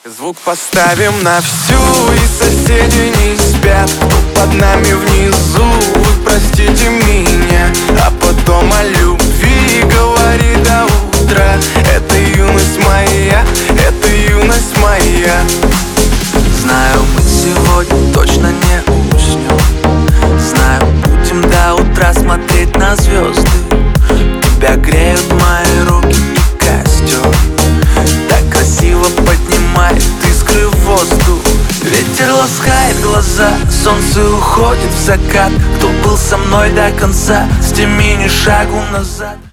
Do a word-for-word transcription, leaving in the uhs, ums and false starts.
Звук поставим на всю, и соседи не спят. Кто под нами внизу, вы простите меня. А потом о любви говори до утра. Это юность моя, это юность моя. Знаю, мы сегодня точно не уснем. Знаю, будем до утра смотреть на звезды. Тебя греют мои руки и костер. Так красиво поднимает искры в воздух. Ветер ласкает глаза, солнце уходит в закат. Кто был со мной до конца, сними ни шагу назад.